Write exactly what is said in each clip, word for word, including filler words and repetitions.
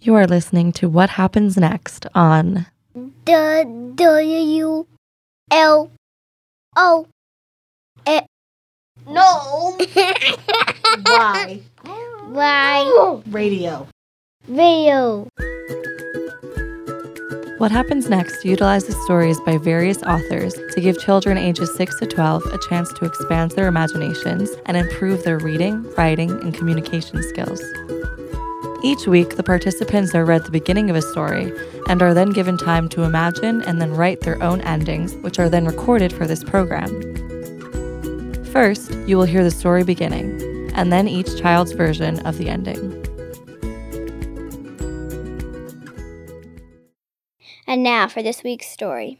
You are listening to What Happens Next on the W L O E. No. Why? Why? Radio. Radio. What Happens Next utilizes stories by various authors to give children ages six to twelve a chance to expand their imaginations and improve their reading, writing, and communication skills. Each week, the participants are read the beginning of a story and are then given time to imagine and then write their own endings, which are then recorded for this program. First, you will hear the story beginning, and then each child's version of the ending. And now for this week's story.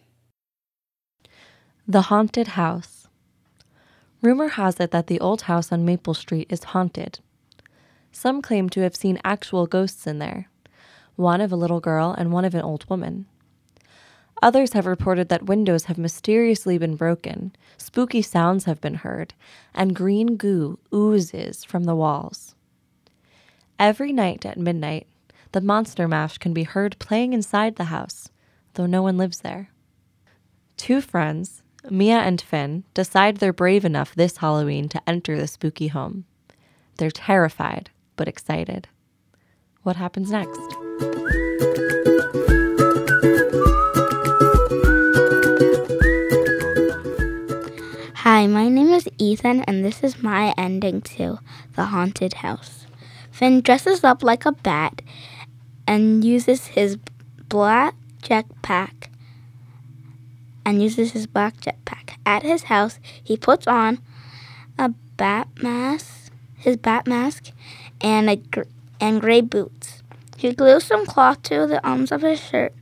The Haunted House. Rumor has it that the old house on Maple Street is haunted. Some claim to have seen actual ghosts in there, one of a little girl and one of an old woman. Others have reported that windows have mysteriously been broken, spooky sounds have been heard, and green goo oozes from the walls. Every night at midnight, the Monster Mash can be heard playing inside the house, though no one lives there. Two friends, Mia and Finn, decide they're brave enough this Halloween to enter the spooky home. They're terrified, but excited. What happens next? Hi, my name is Ethan, and this is my ending to The Haunted House. Finn dresses up like a bat and uses his black jetpack and uses his black jetpack. At his house, he puts on a bat mask, his bat mask, and a gr- and gray boots. He glues some cloth to the arms of his shirt.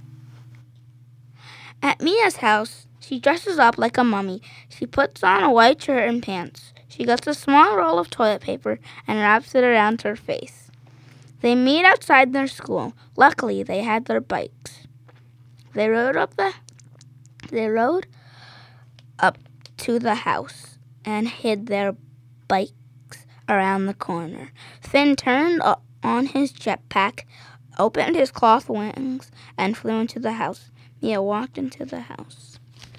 At Mia's house, she dresses up like a mummy. She puts on a white shirt and pants. She gets a small roll of toilet paper and wraps it around her face. They meet outside their school. Luckily, they had their bikes. They rode up the they rode up to the house and hid their bikes around the corner. Finn turned on his jetpack, opened his cloth wings, and flew into the house. Mia walked into the house.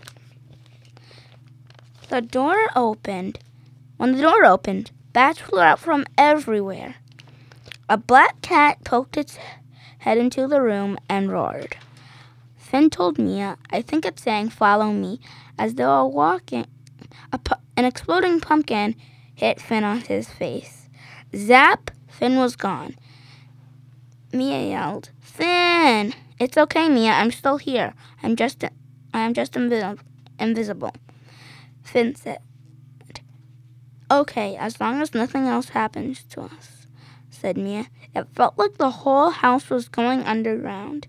The door opened. When the door opened, bats flew out from everywhere. A black cat poked its head into the room and roared. Finn told Mia, "I think it's saying, 'Follow me,' as they were walking. A pu- an exploding pumpkin hit Finn on his face. Zap! Finn was gone. Mia yelled, "Finn!" "It's okay, Mia. I'm still here. I'm just, I'm just invi- invisible." Finn said, "Okay, as long as nothing else happens to us," said Mia. It felt like the whole house was going underground.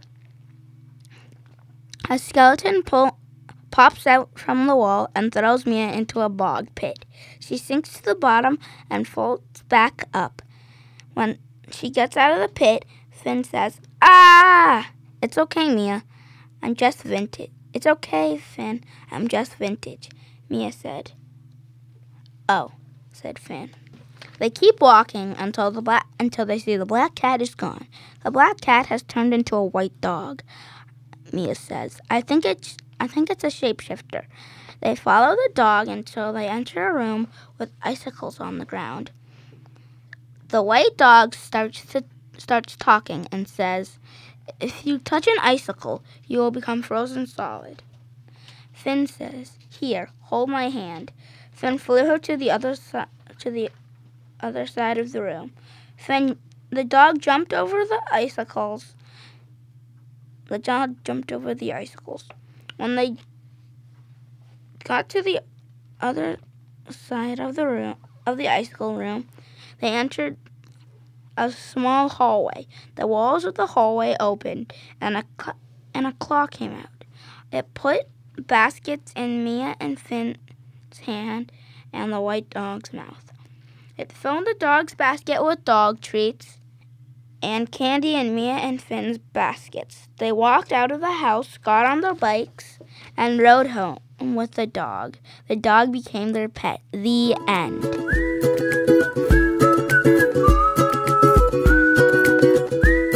A skeleton pull, pops out from the wall and throws Mia into a bog pit. She sinks to the bottom and floats back up. When she gets out of the pit, Finn says, "Ah!" "It's okay, Mia. I'm just vintage." "It's okay, Finn. I'm just vintage," Mia said. "Oh," said Finn. They keep walking until the black until they see the black cat is gone. The black cat has turned into a white dog, Mia says. I think it's I think it's a shapeshifter." They follow the dog until they enter a room with icicles on the ground. The white dog starts to, starts talking and says, "If you touch an icicle, you will become frozen solid." Finn says, "Here, hold my hand." Finn flew her to the other si- to the other side of the room. Finn, the dog jumped over the icicles. The dog jumped over the icicles. When they got to the other side of the room of the icicle room, they entered a small hallway. The walls of the hallway opened, and a cl- and a claw came out. It put baskets in Mia and Finn's hand and the white dog's mouth. It filled the dog's basket with dog treats and candy in Mia and Finn's baskets. They walked out of the house, got on their bikes, and rode home with the dog. The dog became their pet. The end.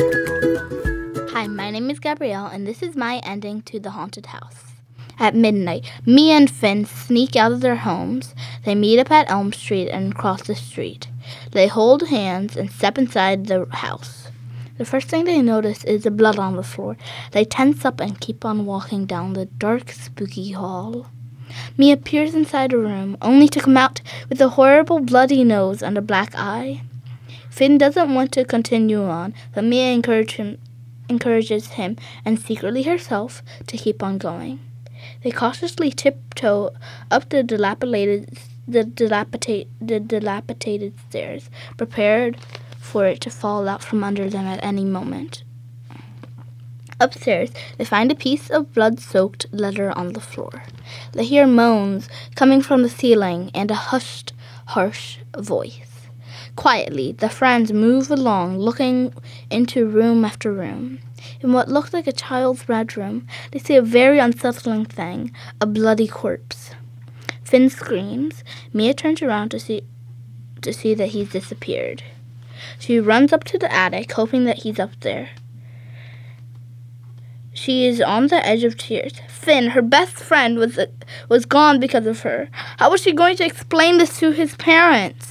is Gabrielle, and this is my ending to The Haunted House. At midnight, Mia and Finn sneak out of their homes. They meet up at Elm Street and cross the street. They hold hands and step inside the house. The first thing they notice is the blood on the floor. They tense up and keep on walking down the dark, spooky hall. Mia peers inside a room, only to come out with a horrible bloody nose and a black eye. Finn doesn't want to continue on, but Mia encourage him, encourages him and secretly herself to keep on going. They cautiously tiptoe up the dilapidated, the dilapidated, the dilapidated stairs, prepared for it to fall out from under them at any moment. Upstairs, they find a piece of blood-soaked letter on the floor. They hear moans coming from the ceiling and a hushed, harsh voice. Quietly, the friends move along, looking into room after room. In what looked like a child's bedroom, they see a very unsettling thing, a bloody corpse. Finn screams. Mia turns around to see to see that he's disappeared. She runs up to the attic, hoping that he's up there. She is on the edge of tears. Finn, her best friend, was uh, was gone because of her. How was she going to explain this to his parents?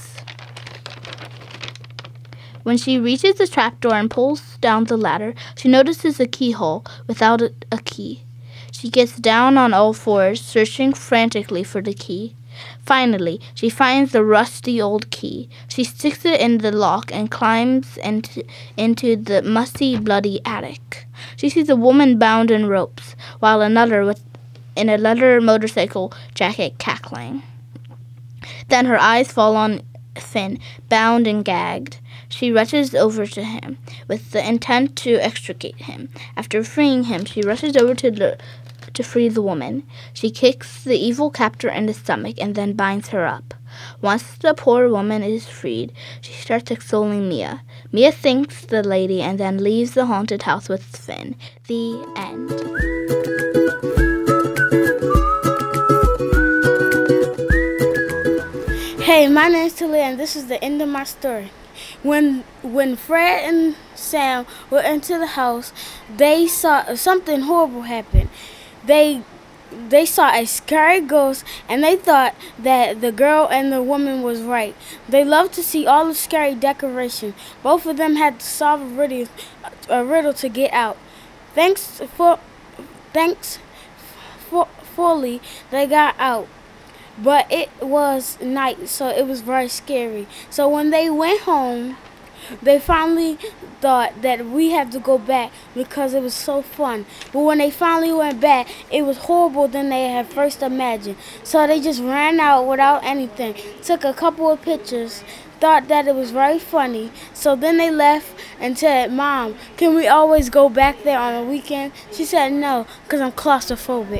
When she reaches the trapdoor and pulls down the ladder, she notices a keyhole without a, a key. She gets down on all fours, searching frantically for the key. Finally, she finds the rusty old key. She sticks it in the lock and climbs into, into the musty, bloody attic. She sees a woman bound in ropes, while another with in a leather motorcycle jacket cackling. Then her eyes fall on Finn, bound and gagged. She rushes over to him with the intent to extricate him. After freeing him, she rushes over to the to free the woman. She kicks the evil captor in the stomach and then binds her up. Once the poor woman is freed, she starts extolling Mia. Mia thanks the lady and then leaves the haunted house with Finn. The end. Hey, my name's Talia, and this is the end of my story. When when Fred and Sam were into the house, they saw something horrible happen. They they saw a scary ghost, and they thought that the girl and the woman was right. They loved to see all the scary decorations. Both of them had to solve a riddle, a riddle to get out. Thanks for thanks for fully they got out. But it was night, so it was very scary. So when they went home, they finally thought that we have to go back because it was so fun. But when they finally went back, it was horrible than they had first imagined. So they just ran out without anything, took a couple of pictures, thought that it was very funny. So then they left and said, "Mom, can we always go back there on a weekend?" She said, "No, because I'm claustrophobic."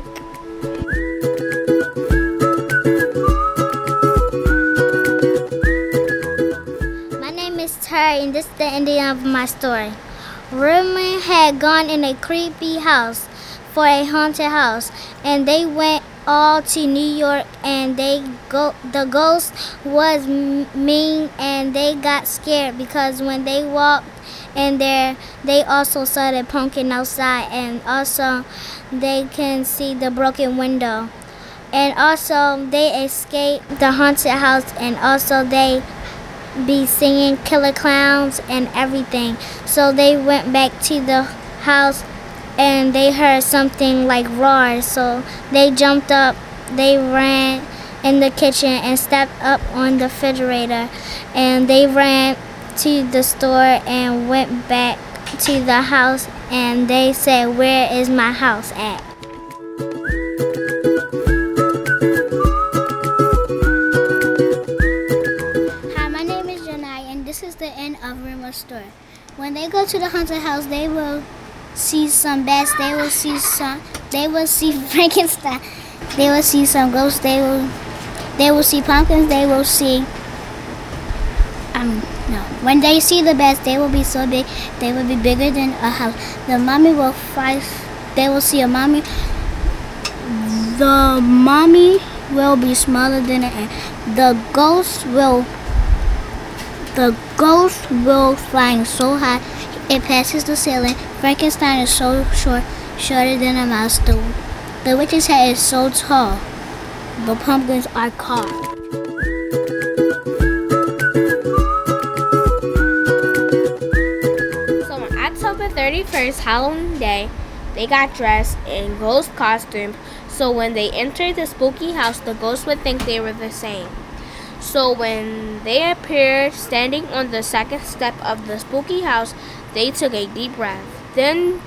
And this is the ending of my story. Rumor had gone in a creepy house for a haunted house, and they went all to New York, and they go. The ghost was m- mean, and they got scared because when they walked in there, they also saw the pumpkin outside, and also they can see the broken window, and also they escaped the haunted house, and also they be singing killer clowns and everything. So they went back to the house and they heard something like roar. So they jumped up, they ran in the kitchen and stepped up on the refrigerator, and they ran to the store and went back to the house, and they said, "Where is my house at?" Story. When they go to the haunted house, they will see some bats. They will see some. They will see Frankenstein. They will see some ghosts. They will. They will see pumpkins. They will see. Um no. When they see the bats, they will be so big. They will be bigger than a house. The mommy will fight. They will see a mommy. The mommy will be smaller than an ant. The ghost will. The ghost will flying so high, It passes the ceiling. Frankenstein is so short, shorter than a mouse. The, the witch's head is so tall. The pumpkins are caught. So on October thirty-first, Halloween Day, they got dressed in ghost costumes, so when they entered the spooky house, the ghosts would think they were the same. So when they appeared standing on the second step of the spooky house, they took a deep breath. Then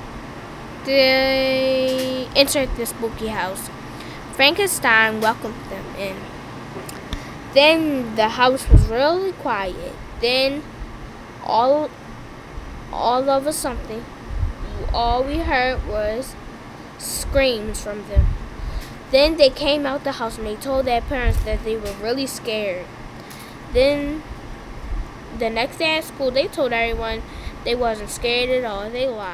they entered the spooky house. Frankenstein welcomed them in. Then the house was really quiet. Then all all of a sudden, all we heard was screams from them. Then they came out the house and they told their parents that they were really scared. Then the next day at school, they told everyone they wasn't scared at all. They lied.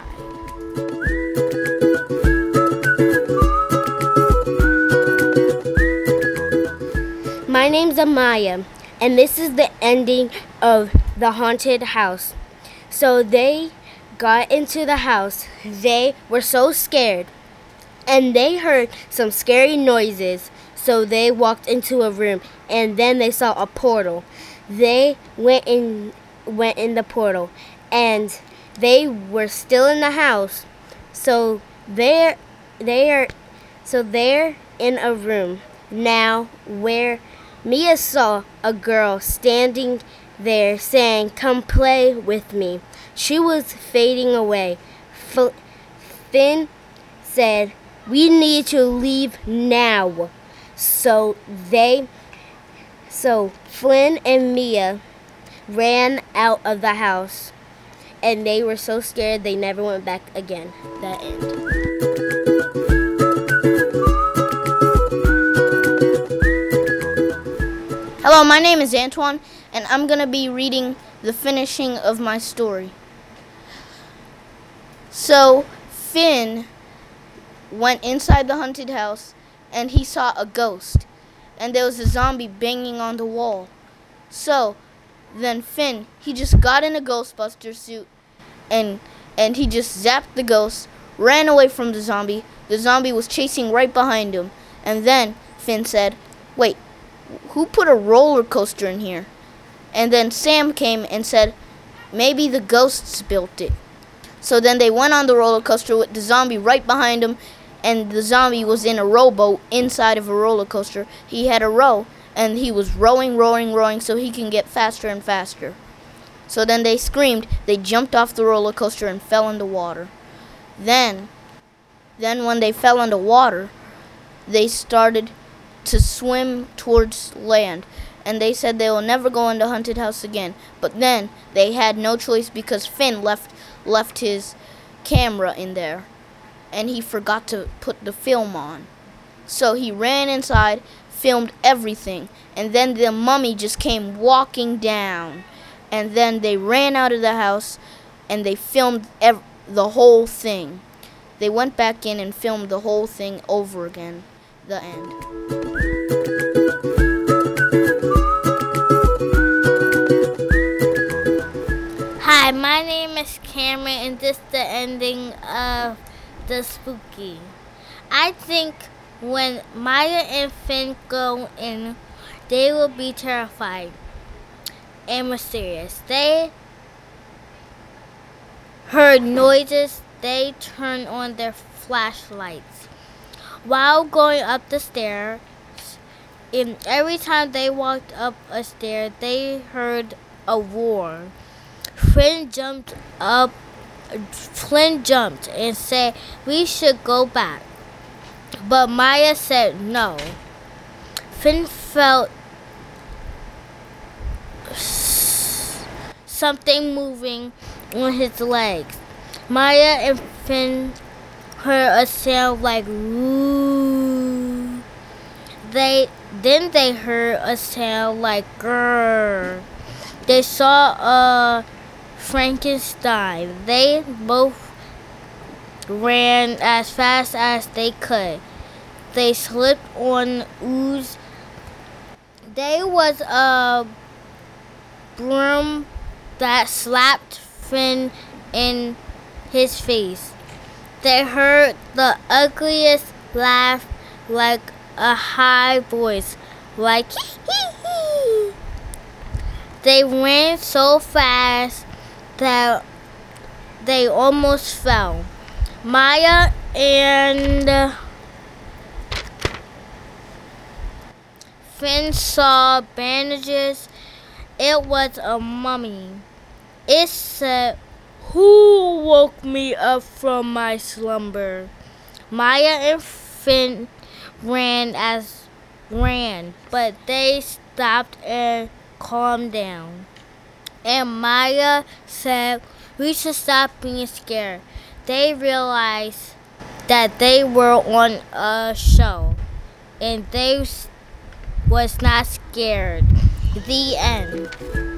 My name's Amaya, and this is the ending of the haunted house. So they got into the house. They were so scared, and they heard some scary noises. So they walked into a room, and then they saw a portal. They went in, went in the portal, and they were still in the house. So they're, they are, so they're in a room now where Mia saw a girl standing there saying, "Come play with me." She was fading away. F- Finn said, "We need to leave now." So they, so Flynn and Mia ran out of the house, and they were so scared they never went back again. The end. Hello, my name is Antoine, and I'm going to be reading the finishing of my story. So, Finn went inside the haunted house, and he saw a ghost, and there was a zombie banging on the wall. So, then Finn, he just got in a Ghostbuster suit, and and he just zapped the ghost, ran away from the zombie. The zombie was chasing right behind him, and then Finn said, "Wait, who put a roller coaster in here?" And then Sam came and said, "Maybe the ghosts built it." So then they went on the roller coaster with the zombie right behind him, and the zombie was in a rowboat inside of a roller coaster. He had a row, and he was rowing, rowing, rowing so he can get faster and faster. So then they screamed, they jumped off the roller coaster and fell in the water. Then, then when they fell in the water, they started to swim towards land, and they said they will never go in the haunted house again. But then they had no choice because Finn left left his camera in there, and he forgot to put the film on. So he ran inside, filmed everything, and then the mummy just came walking down, and then they ran out of the house and they filmed ev- the whole thing. They went back in and filmed the whole thing over again. The end. Hi, my name is Cameron, and this is the ending of the spooky. I think when Maya and Finn go in, they will be terrified and mysterious. They heard noises. They turned on their flashlights while going up the stairs. And every time they walked up a stair, they heard a roar. Flynn jumped up. Flynn jumped and said, "We should go back." But Maya said no. Flynn felt something moving on his legs. Maya and Finn heard a sound like woo. They then they heard a sound like grrr. They saw a Frankenstein. They both ran as fast as they could. They slipped on ooze. There was a broom that slapped Finn in his face. They heard the ugliest laugh, like a high voice, like hee hee hee. They ran so fast that they almost fell. Maya and Finn saw bandages. It was a mummy. It said, "Who woke me up from my slumber?" Maya and Finn ran as ran, but they stopped and calmed down. And Maya said, "We should stop being scared." They realized that they were on a show, and they was not scared. The end.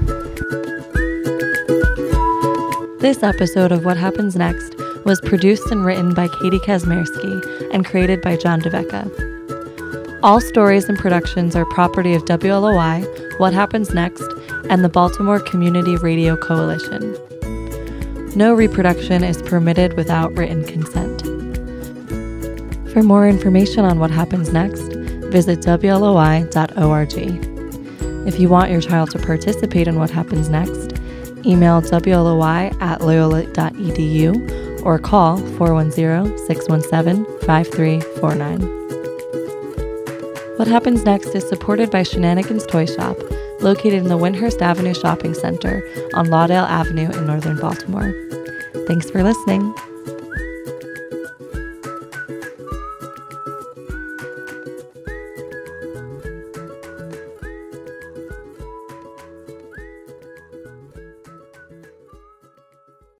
This episode of What Happens Next was produced and written by Katie Kazmierski and created by John DeVecca. All stories and productions are property of W L O I, What Happens Next, and the Baltimore Community Radio Coalition. No reproduction is permitted without written consent. For more information on What Happens Next, visit W L O I dot org. If you want your child to participate in What Happens Next, email W L O I at loyola dot e d u or call four one zero, six one seven, five three four nine. What Happens Next is supported by Shenanigans Toy Shop, located in the Windhurst Avenue Shopping Center on Laudale Avenue in northern Baltimore. Thanks for listening.